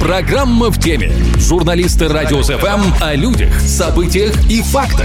Программа «В теме». Журналисты Радио СФМ о людях, событиях и фактах.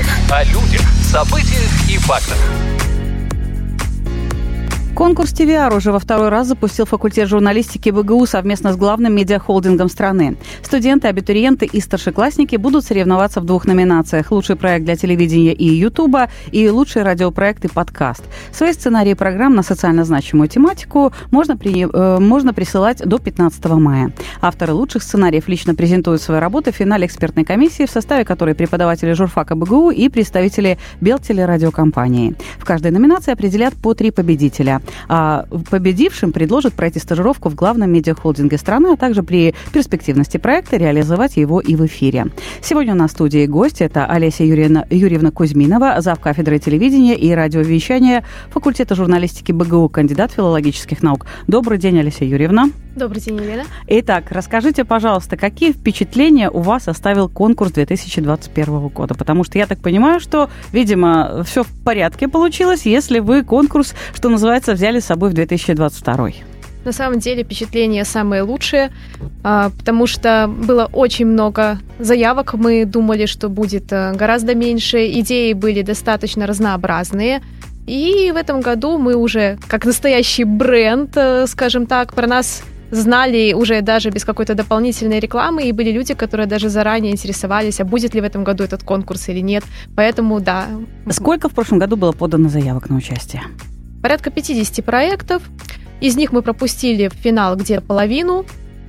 Конкурс ТВР уже во второй раз запустил факультет журналистики БГУ совместно с главным медиахолдингом страны. Студенты, абитуриенты и старшеклассники будут соревноваться в двух номинациях: лучший проект для телевидения и Ютуба и лучший радиопроект и подкаст. Свои сценарии программ на социально значимую тематику можно присылать до 15 мая. Авторы лучших сценариев лично презентуют свои работы в финале экспертной комиссии, в составе которой преподаватели журфака БГУ и представители Белтелерадиокомпании. В каждой номинации определят по 3 победителя. А победившим предложат пройти стажировку в главном медиахолдинге страны, а также при перспективности проекта реализовать его и в эфире. Сегодня у нас в студии гость. Это Олеся Юрьевна Кузьминова, завкафедры телевидения и радиовещания факультета журналистики БГУ, кандидат филологических наук. Добрый день, Олеся Юрьевна. Добрый день, Елена. Итак, расскажите, пожалуйста, какие впечатления у вас оставил конкурс 2021 года? Потому что я так понимаю, что, видимо, все в порядке получилось, если вы конкурс, что называется, взяли с собой в 2022. На самом деле впечатления самые лучшие, потому что было очень много заявок. Мы думали, что будет гораздо меньше. Идеи были достаточно разнообразные. И в этом году мы уже, как настоящий бренд, скажем так, про нас знали уже даже без какой-то дополнительной рекламы, и были люди, которые даже заранее интересовались, а будет ли в этом году этот конкурс или нет. Поэтому, да. Сколько в прошлом году было подано заявок на участие? Порядка 50 проектов. Из них мы пропустили в финал где половину.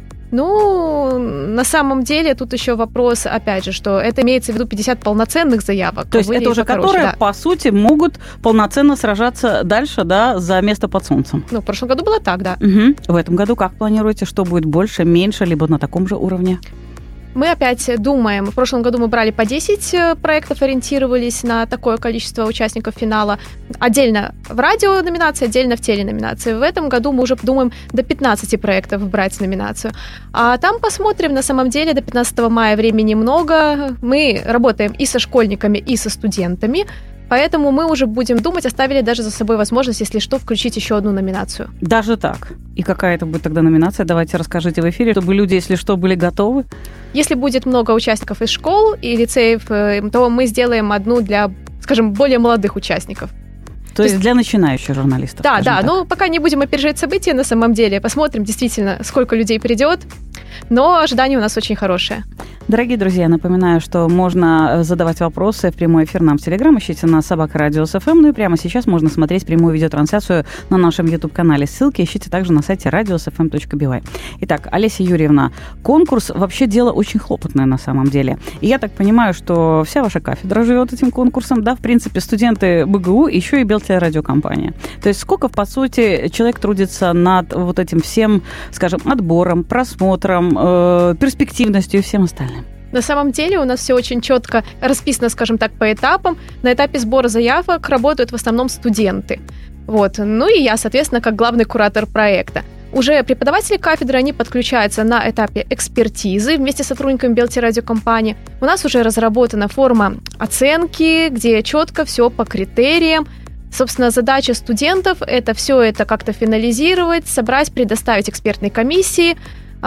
Ну, на самом деле, тут еще вопрос, опять же, что это имеется в виду 50 полноценных заявок. То есть это уже которые, по сути, могут полноценно сражаться дальше, да, за место под солнцем? Ну, в прошлом году было так, да. Угу. В этом году как планируете, что будет больше, меньше, либо на таком же уровне? Мы опять думаем, в прошлом году мы брали по 10 проектов, ориентировались на такое количество участников финала. Отдельно в радио номинации, отдельно в теленоминации. В этом году мы уже думаем до 15 проектов брать номинацию. А там посмотрим, на самом деле, до 15 мая времени много. Мы работаем и со школьниками, и со студентами. Поэтому мы уже будем думать, оставили даже за собой возможность, если что, включить еще одну номинацию. Даже так? И какая это будет тогда номинация? Давайте расскажите в эфире, чтобы люди, если что, были готовы. Если будет много участников из школ и лицеев, то мы сделаем одну для, скажем, более молодых участников. То есть для начинающих журналистов? Да, да, но пока не будем опережать события на самом деле. Посмотрим действительно, сколько людей придет. Но ожидания у нас очень хорошие. Дорогие друзья, напоминаю, что можно задавать вопросы в прямой эфир нам в Телеграм. Ищите нас @Радио СФМ. Ну и прямо сейчас можно смотреть прямую видеотрансляцию на нашем YouTube-канале. Ссылки ищите также на сайте radiosfm.by. Итак, Олеся Юрьевна, конкурс вообще дело очень хлопотное на самом деле. И я так понимаю, что вся ваша кафедра живет этим конкурсом, да, в принципе, студенты БГУ, еще и Белтелерадиокомпания. То есть сколько, по сути, человек трудится над вот этим всем, скажем, отбором, просмотром, перспективностью и всем остальным? На самом деле у нас все очень четко расписано, скажем так, по этапам. На этапе сбора заявок работают в основном студенты. Вот. Ну и я, соответственно, как главный куратор проекта. Уже преподаватели кафедры, они подключаются на этапе экспертизы вместе с сотрудниками Белтелерадиокомпании. У нас уже разработана форма оценки, где четко все по критериям. Собственно, задача студентов – это все это как-то финализировать, собрать, предоставить экспертной комиссии.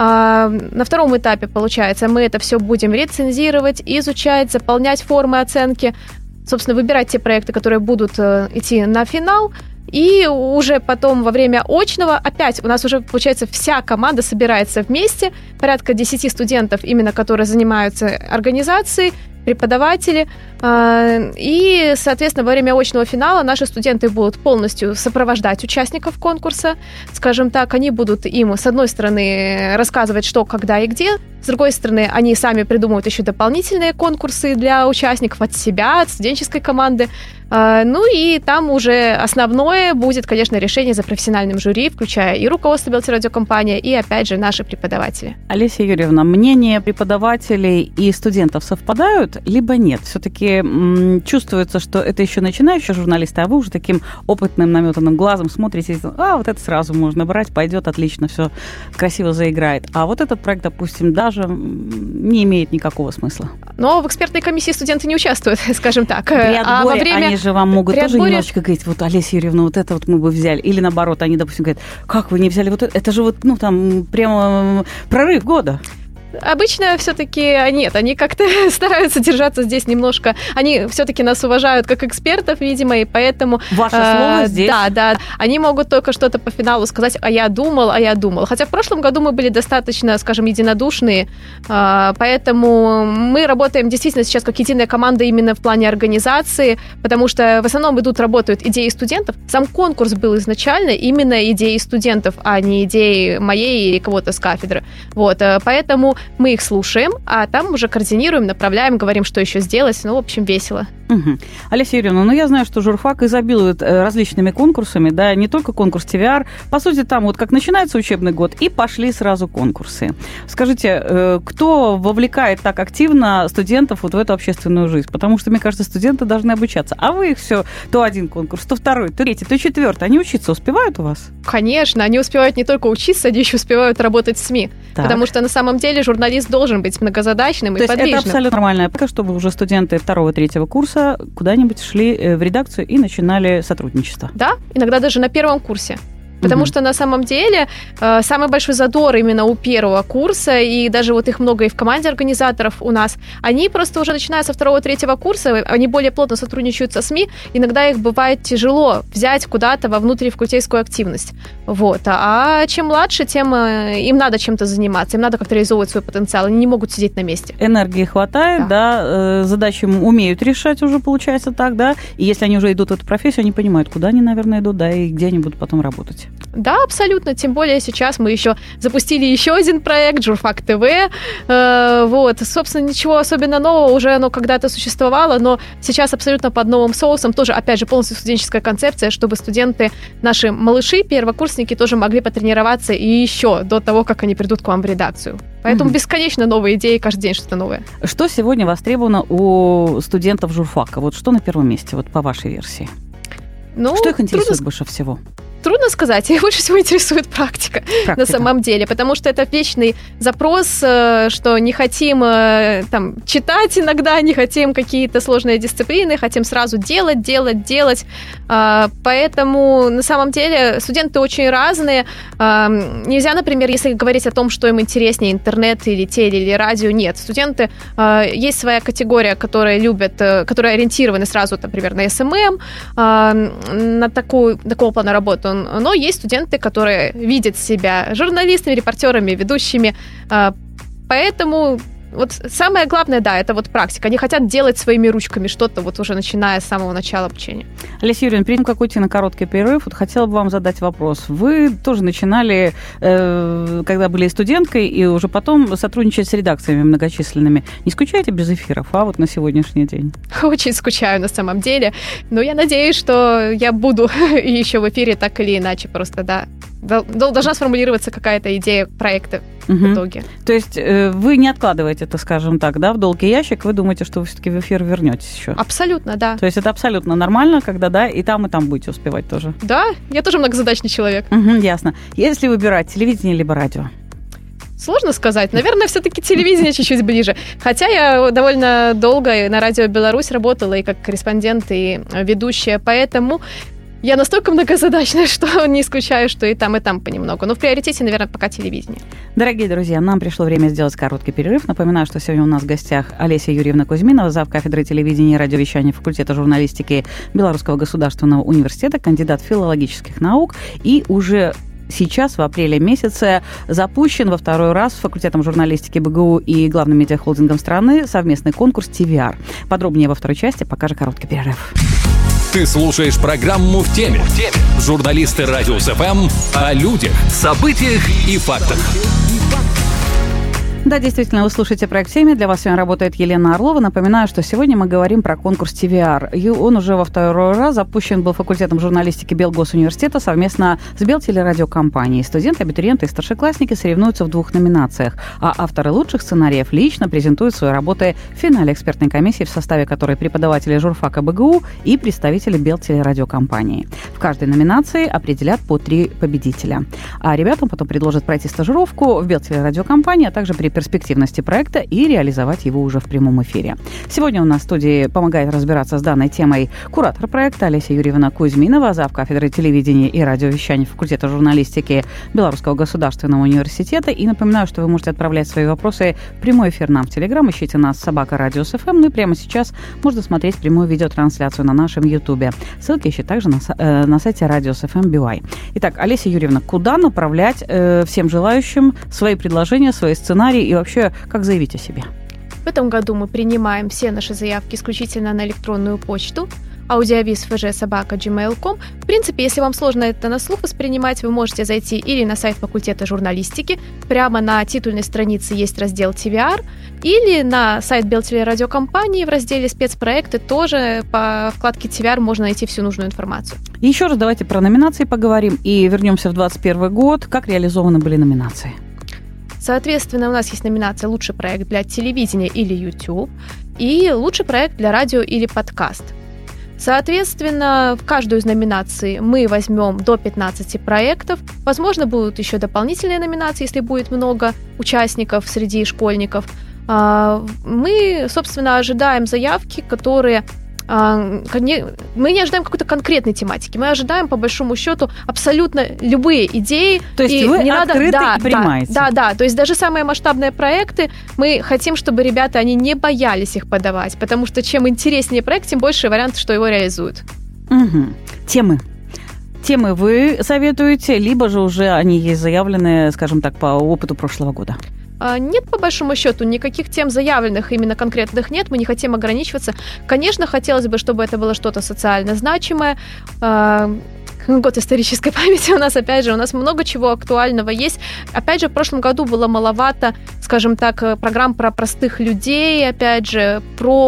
На втором этапе, получается, мы это все будем рецензировать, изучать, заполнять формы оценки, собственно, выбирать те проекты, которые будут идти на финал. И уже потом во время очного опять у нас уже, получается, вся команда собирается вместе, порядка 10 студентов, именно которые занимаются организацией, преподаватели. И, соответственно, во время очного финала наши студенты будут полностью сопровождать участников конкурса. Скажем так, они будут им, с одной стороны, рассказывать, что, когда и где. С другой стороны, они сами придумывают еще дополнительные конкурсы для участников от себя, от студенческой команды. Ну и там уже основное будет, конечно, решение за профессиональным жюри, включая и руководство Белтелерадиокомпании, и, опять же, наши преподаватели. Олеся Юрьевна, мнения преподавателей и студентов совпадают, либо нет? Все-таки чувствуется, что это еще начинающие журналисты, а вы уже таким опытным, наметанным глазом смотрите, вот это сразу можно брать, пойдет отлично, все красиво заиграет. А вот этот проект, допустим, даже не имеет никакого смысла. Но в экспертной комиссии студенты не участвуют, скажем так. При отборе они же вам могут тоже немножечко говорить, вот, Олеся Юрьевна, вот это вот мы бы взяли. Или наоборот, они, допустим, говорят, как вы не взяли вот это? Это же вот, прямо прорыв года. Обычно все-таки нет, они как-то стараются держаться здесь немножко. Они все-таки нас уважают как экспертов, видимо, и поэтому... Ваше слово здесь. Да. Они могут только что-то по финалу сказать, а я думал. Хотя в прошлом году мы были достаточно, скажем, единодушные, поэтому мы работаем действительно сейчас как единая команда именно в плане организации, потому что в основном работают идеи студентов. Сам конкурс был изначально именно идеей студентов, а не идеей моей или кого-то с кафедры. Вот, поэтому мы их слушаем, а там уже координируем, направляем, говорим, что еще сделать. В общем, весело. Угу. Олеся Юрьевна, я знаю, что журфак изобилует различными конкурсами, да, не только конкурс ТВР. По сути, там как начинается учебный год, и пошли сразу конкурсы. Скажите, кто вовлекает так активно студентов в эту общественную жизнь? Потому что, мне кажется, студенты должны обучаться. А вы их все, то один конкурс, то второй, то третий, то четвертый. Они учиться успевают у вас? Конечно, они успевают не только учиться, они еще успевают работать в СМИ. Так. Потому что на самом деле журналист должен быть многозадачным и подвижным. То есть это абсолютно нормально, чтобы уже студенты 2-3 курса куда-нибудь шли в редакцию и начинали сотрудничество. Да, иногда даже на первом курсе. Потому что на самом деле самый большой задор именно у первого курса, и даже их много и в команде организаторов у нас, они просто уже начиная со 2-3 курса, они более плотно сотрудничают со СМИ, иногда их бывает тяжело взять куда-то во внутрифакультетскую активность. А чем младше, тем им надо чем-то заниматься, им надо как-то реализовывать свой потенциал, они не могут сидеть на месте. Энергии хватает, да, задачи умеют решать уже, получается так, да, и если они уже идут в эту профессию, они понимают, куда они, наверное, идут, да, и где они будут потом работать. Да, абсолютно. Тем более сейчас мы еще запустили еще один проект «Журфак ТВ». Собственно, ничего особенно нового, уже оно когда-то существовало, но сейчас абсолютно под новым соусом. Тоже, опять же, полностью студенческая концепция, чтобы студенты, наши малыши, первокурсники, тоже могли потренироваться и еще до того, как они придут к вам в редакцию. Поэтому бесконечно новые идеи, каждый день что-то новое. Что сегодня востребовано у студентов журфака? Что на первом месте, по вашей версии? Что их интересует больше всего? Трудно сказать, их больше всего интересует практика на самом деле, потому что это вечный запрос, что не хотим читать иногда, не хотим какие-то сложные дисциплины, хотим сразу делать. Поэтому на самом деле студенты очень разные. Нельзя, например, если говорить о том, что им интереснее, интернет или теле, или радио, нет. Студенты, есть своя категория, которые любят, которые ориентированы сразу, например, на СММ, на такого плана работы. Но есть студенты, которые видят себя журналистами, репортерами, ведущими. Поэтому самое главное, да, это практика. Они хотят делать своими ручками что-то, уже начиная с самого начала обучения. Олеся Юрьевна, перед тем, как уйти на короткий перерыв, хотела бы вам задать вопрос. Вы тоже начинали, когда были студенткой, и уже потом сотрудничать с редакциями многочисленными. Не скучаете без эфиров, на сегодняшний день? Очень скучаю на самом деле. Но я надеюсь, что я буду еще в эфире так или иначе. Просто, да, должна сформулироваться какая-то идея проекта в итоге. То есть вы не откладываете это, скажем так, да, в долгий ящик, вы думаете, что вы все-таки в эфир вернетесь еще? Абсолютно, да. То есть это абсолютно нормально, когда, да, и там будете успевать тоже? Да, я тоже многозадачный человек. Ясно. Если выбирать телевидение либо радио? Сложно сказать. Наверное, все-таки телевидение чуть-чуть ближе. Хотя я довольно долго на Радио Беларусь работала и как корреспондент, и ведущая, поэтому я настолько многозадачная, что не скучаю, что и там понемногу. Но в приоритете, наверное, пока телевидение. Дорогие друзья, нам пришло время сделать короткий перерыв. Напоминаю, что сегодня у нас в гостях Олеся Юрьевна Кузьминова, зав. Кафедры телевидения и радиовещания факультета журналистики Белорусского государственного университета, кандидат филологических наук. И уже сейчас, в апреле месяце, запущен во второй раз факультетом журналистики БГУ и главным медиахолдингом страны совместный конкурс ТВР. Подробнее во второй части, пока же короткий перерыв. Ты слушаешь программу «В теме». Журналисты Радио СФМ о людях, событиях и фактах. Да, действительно, вы слушаете проект «В теме». Для вас сегодня работает Елена Орлова. Напоминаю, что сегодня мы говорим про конкурс ТВР. И он уже во второй раз запущен был факультетом журналистики Белгосуниверситета совместно с Белтелерадиокомпанией. Студенты, абитуриенты и старшеклассники соревнуются в 2 номинациях, а авторы лучших сценариев лично презентуют свои работы в финале экспертной комиссии, в составе которой преподаватели журфака БГУ и представители Белтелерадиокомпании. В каждой номинации определят по 3 победителя. А ребятам потом предложат пройти стажировку в Белтелерадиокомпании, а также прибыть перспективности проекта и реализовать его уже в прямом эфире. Сегодня у нас в студии помогает разбираться с данной темой куратор проекта Олеся Юрьевна Кузьминова, зав. Кафедры телевидения и радиовещания факультета журналистики Белорусского государственного университета. И напоминаю, что вы можете отправлять свои вопросы в прямой эфир нам в Телеграм. Ищите нас @Radius FM. Ну и прямо сейчас можно смотреть прямую видеотрансляцию на нашем Ютубе. Ссылки ищите также на сайте Radius FM BY. Итак, Олеся Юрьевна, куда направлять всем желающим свои предложения, свои сценарии и вообще как заявить о себе? В этом году мы принимаем все наши заявки исключительно на электронную почту audioavis@gmail.com. В принципе, если вам сложно это на слух воспринимать, вы можете зайти или на сайт факультета журналистики, прямо на титульной странице есть раздел TVR, или на сайт Белтелерадиокомпании в разделе «Спецпроекты» тоже по вкладке TVR можно найти всю нужную информацию. И еще раз давайте про номинации поговорим и вернемся в 2021 год. Как реализованы были номинации? Соответственно, у нас есть номинация «Лучший проект для телевидения или YouTube» и «Лучший проект для радио или подкаст». Соответственно, в каждую из номинаций мы возьмем до 15 проектов. Возможно, будут еще дополнительные номинации, если будет много участников среди школьников. Мы, собственно, ожидаем заявки, которые... Мы не ожидаем какой-то конкретной тематики, мы ожидаем, по большому счету, абсолютно любые идеи. То есть вы не открыты и принимаете? Да, то есть даже самые масштабные проекты, мы хотим, чтобы ребята, они не боялись их подавать, потому что чем интереснее проект, тем больше вариантов, что его реализуют. Угу. Темы вы советуете, либо же уже они есть заявленные, скажем так, по опыту прошлого года? Нет, по большому счету, никаких тем заявленных именно конкретных нет, мы не хотим ограничиваться. Конечно, хотелось бы, чтобы это было что-то социально значимое. Год исторической памяти у нас много чего актуального есть. Опять же, в прошлом году было маловато, скажем так, программ про простых людей, опять же,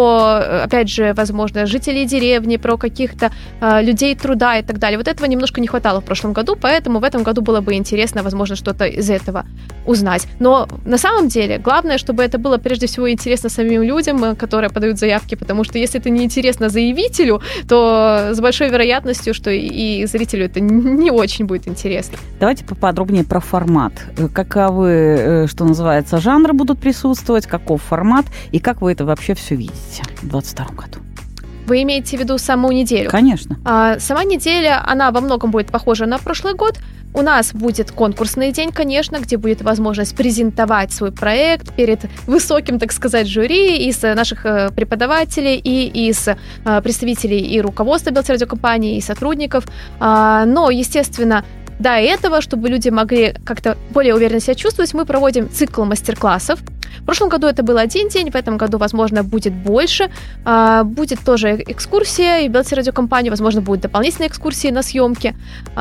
возможно, жителей деревни, про каких-то людей труда и так далее. Вот этого немножко не хватало в прошлом году, поэтому в этом году было бы интересно, возможно, что-то из этого узнать. Но на самом деле, главное, чтобы это было прежде всего интересно самим людям, которые подают заявки, потому что если это не интересно заявителю, то с большой вероятностью, что и зрителю это не очень будет интересно. Давайте поподробнее про формат. Каковы, что называется, жанры будут присутствовать, каков формат и как вы это вообще все видите в 2022 году? Вы имеете в виду саму неделю? Конечно. Сама неделя, она во многом будет похожа на прошлый год. У нас будет конкурсный день, конечно, где будет возможность презентовать свой проект перед высоким, так сказать, жюри из наших преподавателей и из представителей и руководства Белтелерадиокомпании, и сотрудников. Но, естественно, до этого, чтобы люди могли как-то более уверенно себя чувствовать, мы проводим цикл мастер-классов. В прошлом году это был один день, в этом году, возможно, будет больше. Будет тоже экскурсия, и в Белтелерадиокомпании, возможно, будут дополнительные экскурсии на съемки.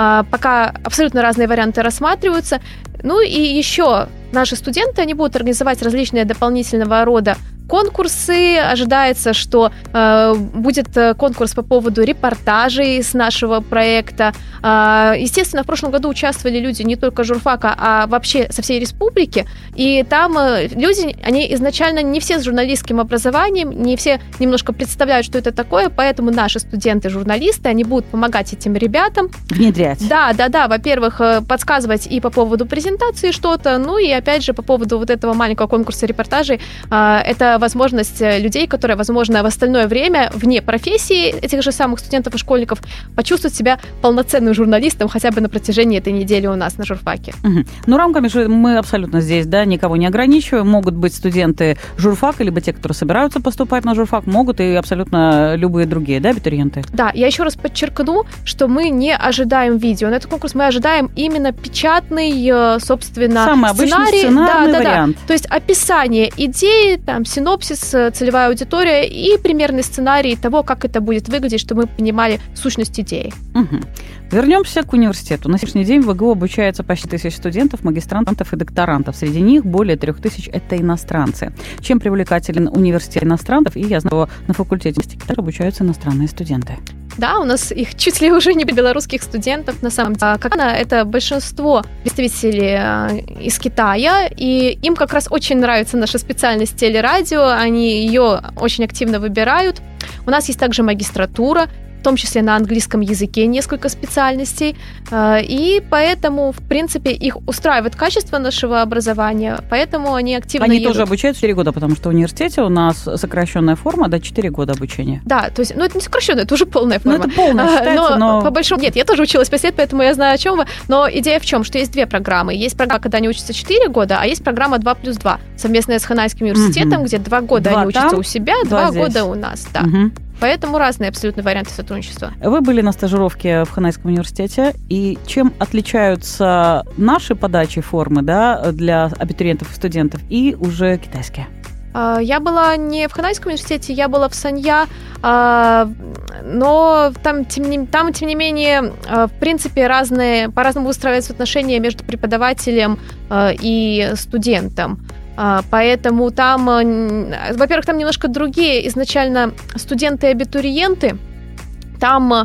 Пока абсолютно разные варианты рассматриваются. Ну и еще наши студенты, они будут организовать различные дополнительного рода конкурсы. Ожидается, что будет конкурс по поводу репортажей с нашего проекта. Естественно, в прошлом году участвовали люди не только журфака, а вообще со всей республики. И там люди, они изначально не все с журналистским образованием, не все немножко представляют, что это такое, поэтому наши студенты-журналисты, они будут помогать этим ребятам. Внедрять. Да. Во-первых, подсказывать и по поводу презентации что-то, ну и опять же по поводу вот этого маленького конкурса репортажей. Это возможность людей, которые, возможно, в остальное время вне профессии этих же самых студентов и школьников почувствовать себя полноценным журналистом хотя бы на протяжении этой недели у нас на журфаке. Угу. Ну, рамками же мы абсолютно здесь, да, никого не ограничиваем. Могут быть студенты журфака, либо те, которые собираются поступать на журфак, могут и абсолютно любые другие, да, абитуриенты? Да, я еще раз подчеркну, что мы не ожидаем видео. На этот конкурс мы ожидаем именно печатный, собственно, самый обычный сценарный вариант. То есть описание идеи, там, синопсис, целевая аудитория и примерный сценарий того, как это будет выглядеть, чтобы мы понимали сущность идеи. Угу. Вернемся к университету. На сегодняшний день в ВГУ обучается почти 1000 студентов, магистрантов и докторантов. Среди них более 3000 – это иностранцы. Чем привлекателен университет инострантов? И я знаю, на факультете обучаются иностранные студенты. Да, у нас их чуть ли уже не белорусских студентов, на самом деле. Это большинство представителей из Китая, и им как раз очень нравится наша специальность телерадио, они ее очень активно выбирают. У нас есть также магистратура, в том числе на английском языке несколько специальностей, и поэтому, в принципе, их устраивает качество нашего образования, поэтому они активно едут. Они тоже обучают 4 года, потому что в университете у нас сокращенная форма, 4 года обучения. Да, то есть, это не сокращенная, это уже полная форма. Это полная считается, но... По большому... Нет, я тоже училась 5 лет, поэтому я знаю, о чем вы, но идея в чем, что есть 2 программы. Есть программа, когда они учатся 4 года, а есть программа 2+2, совместная с Ханайским университетом, где 2 года они учатся у себя, 2 года у нас, да. Поэтому разные абсолютно варианты сотрудничества. Вы были на стажировке в Ханайском университете, и чем отличаются наши подачи формы, да, для абитуриентов и студентов и уже китайские? Я была не в Ханайском университете, я была в Санья, но там, тем не менее, в принципе, по-разному выстраиваются отношения между преподавателем и студентом. Поэтому там, во-первых, там немножко другие изначально студенты и абитуриенты. Там,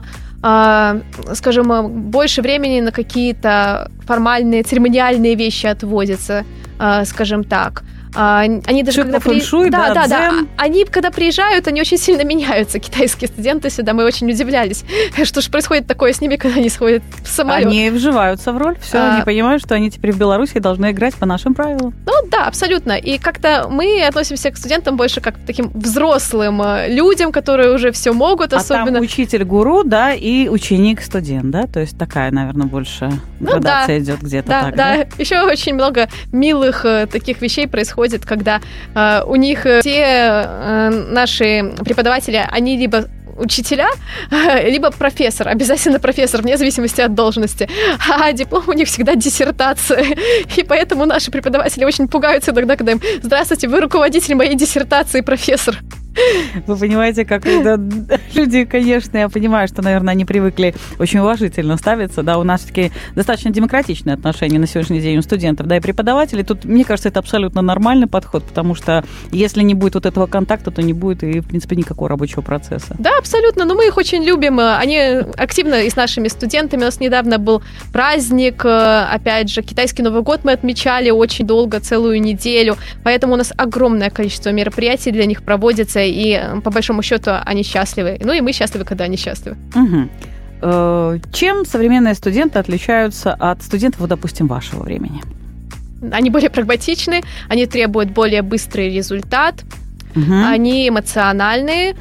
скажем, больше времени на какие-то формальные, церемониальные вещи отводится, скажем так. Они даже когда фэншуй, они когда приезжают, они очень сильно меняются, китайские студенты сюда. Мы очень удивлялись, что же происходит такое с ними, когда они сходят в самолет. Они вживаются в роль, все, они понимают, что они теперь в Беларуси должны играть по нашим правилам. Да, абсолютно. И как-то мы относимся к студентам больше как к таким взрослым людям, которые уже все могут, особенно. Там учитель-гуру, да, и ученик-студент, да, то есть такая, наверное, больше градация идет где-то так. Да, еще очень много милых таких вещей происходит, когда у них все наши преподаватели, они либо учителя, либо профессор, обязательно профессор, вне зависимости от должности. А диплом у них всегда диссертация. И поэтому наши преподаватели очень пугаются иногда, когда им: «Здравствуйте, вы руководитель моей диссертации, профессор». Вы понимаете, как люди, конечно, я понимаю, что, наверное, они привыкли очень уважительно ставиться, да, у нас все-таки достаточно демократичные отношения на сегодняшний день у студентов, да, и преподавателей. Тут, мне кажется, это абсолютно нормальный подход, потому что если не будет вот этого контакта, то не будет и, в принципе, никакого рабочего процесса. Да, абсолютно, но мы их очень любим, они активно и с нашими студентами. У нас недавно был праздник, опять же, китайский Новый год мы отмечали очень долго, целую неделю, поэтому у нас огромное количество мероприятий для них проводится, и по большому счету они счастливы. Ну и мы счастливы, когда они счастливы. Чем современные студенты отличаются от студентов, вот, допустим, вашего времени? Они более прагматичны, они требуют более быстрый результат, они эмоциональные,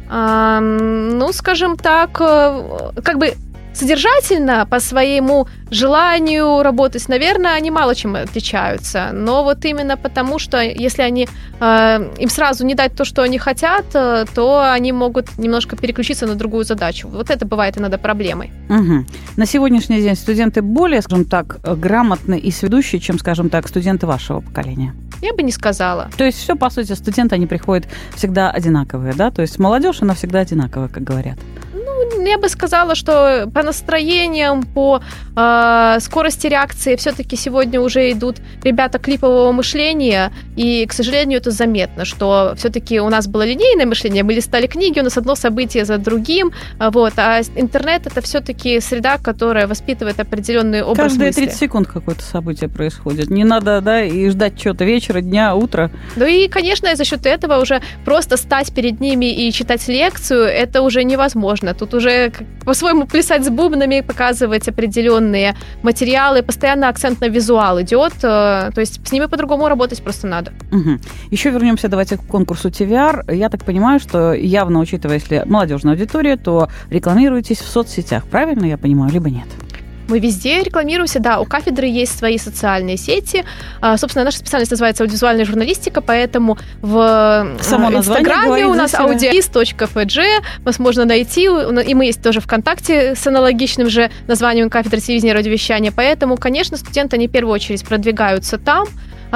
скажем так, как бы содержательно, по своему желанию работать, наверное, они мало чем отличаются. Но вот именно потому, что если они им сразу не дать то, что они хотят, то они могут немножко переключиться на другую задачу. Вот это бывает иногда проблемой. На сегодняшний день студенты более, скажем так, грамотны и сведущие, чем, скажем так, студенты вашего поколения? Я бы не сказала. То есть все, по сути, студенты, они приходят всегда одинаковые, да? То есть молодежь, она всегда одинаковая, как говорят. Я бы сказала, что по настроениям, по скорости реакции все-таки сегодня уже идут ребята клипового мышления, и, к сожалению, это заметно, что все-таки у нас было линейное мышление, мы листали книги, у нас одно событие за другим, вот, а интернет — это все-таки среда, которая воспитывает определенный образ мысли. Каждые 30 секунд какое-то событие происходит. Не надо, да, и ждать чего-то вечера, дня, утра. Ну и, конечно, за счет этого уже просто стать перед ними и читать лекцию — это уже невозможно. Тут уже по-своему плясать с бубнами, показывать определенные материалы, постоянно акцент на визуал идет, то есть с ними по-другому работать просто надо. Еще вернемся, давайте, к конкурсу TVR. Я так понимаю, что явно, учитывая, если молодежная аудитория, то рекламируетесь в соцсетях, правильно я понимаю, либо нет? Мы везде рекламируемся, да, у кафедры есть свои социальные сети. Собственно, наша специальность называется аудиовизуальная журналистика, поэтому в Инстаграме у нас audiolist.fg вас можно найти, и мы есть тоже ВКонтакте с аналогичным же названием кафедры телевидения и радиовещания, поэтому, конечно, студенты, они в первую очередь продвигаются там.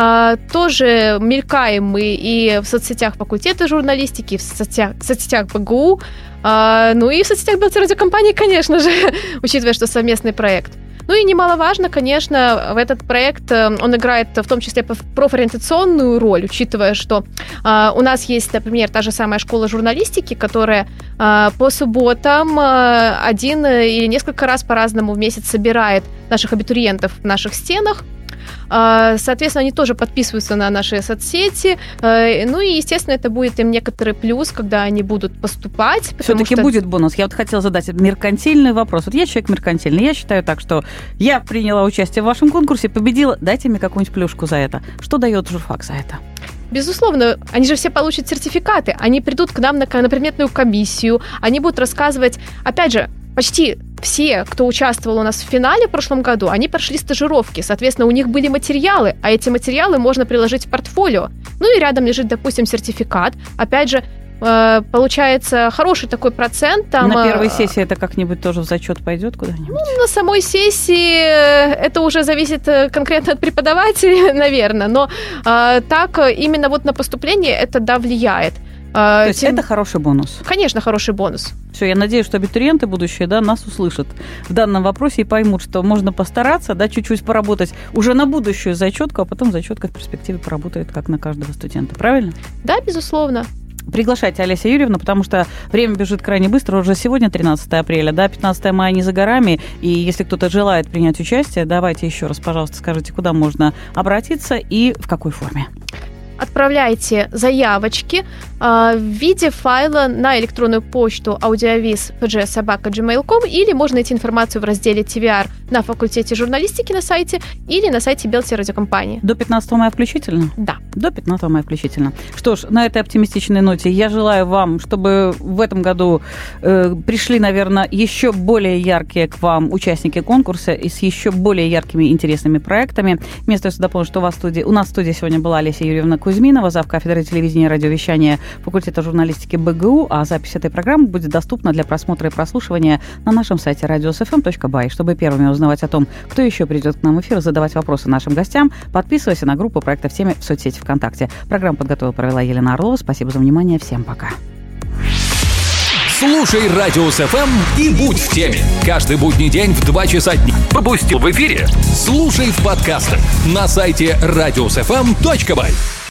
Тоже мелькаем мы и в соцсетях факультета журналистики, и в соцсетях БГУ, ну и в соцсетях БЛЦ радиокомпании, конечно же, учитывая, что совместный проект. Ну и немаловажно, конечно, в этот проект он играет в том числе профориентационную роль, учитывая, что у нас есть, например, та же самая школа журналистики, которая по субботам один или несколько раз по-разному в месяц собирает наших абитуриентов в наших стенах. Соответственно, они тоже подписываются на наши соцсети. Ну и, естественно, это будет им некоторый плюс, когда они будут поступать. Все-таки будет бонус. Я вот хотела задать меркантильный вопрос. Вот я человек меркантильный. Я считаю так, что я приняла участие в вашем конкурсе, победила. Дайте мне какую-нибудь плюшку за это. Что дает журфак за это? Безусловно, они же все получат сертификаты. Они придут к нам на предметную комиссию. Они будут рассказывать, опять же, почти все, кто участвовал у нас в финале в прошлом году, они прошли стажировки. Соответственно, у них были материалы, а эти материалы можно приложить в портфолио. Ну и рядом лежит, допустим, сертификат. Опять же, получается хороший такой процент. Там, на первой сессии это как-нибудь тоже в зачет пойдет куда-нибудь? Ну, на самой сессии это уже зависит конкретно от преподавателя, наверное. Но так именно вот на поступление это, да, влияет. То есть это хороший бонус? Конечно, хороший бонус. Все, я надеюсь, что абитуриенты будущие, да, нас услышат в данном вопросе и поймут, что можно постараться, да, чуть-чуть поработать уже на будущую зачетку, а потом зачетка в перспективе поработает как на каждого студента. Правильно? Да, безусловно. Приглашайте Олеся Юрьевна, потому что время бежит крайне быстро. Уже сегодня 13 апреля, да, 15 мая не за горами. И если кто-то желает принять участие, давайте еще раз, пожалуйста, скажите, куда можно обратиться и в какой форме. Отправляйте заявочки в виде файла на электронную почту audioavis.pg@gmail.com или можно найти информацию в разделе TVR на факультете журналистики на сайте или на сайте Белти радиокомпании. До 15 мая включительно? Да. До 15 мая включительно. Что ж, на этой оптимистичной ноте я желаю вам, чтобы в этом году пришли, наверное, еще более яркие к вам участники конкурса и с еще более яркими и интересными проектами. Мне остается дополнить, что у нас в студии сегодня была Олеся Юрьевна Кузьминова, завкафедры телевидения и радиовещания факультета журналистики БГУ, а запись этой программы будет доступна для просмотра и прослушивания на нашем сайте radiosfm.by. Чтобы первыми узнавать о том, кто еще придет к нам в эфир, задавать вопросы нашим гостям, подписывайся на группу «Проекта в теме» в соцсети ВКонтакте. Программу подготовила, провела Елена Орлова. Спасибо за внимание. Всем пока. Слушай Радиус ФМ и будь в теме. Каждый будний день в 2 часа дня. Пропустил в эфире? Слушай в подкастах на сайте radiusfm.by.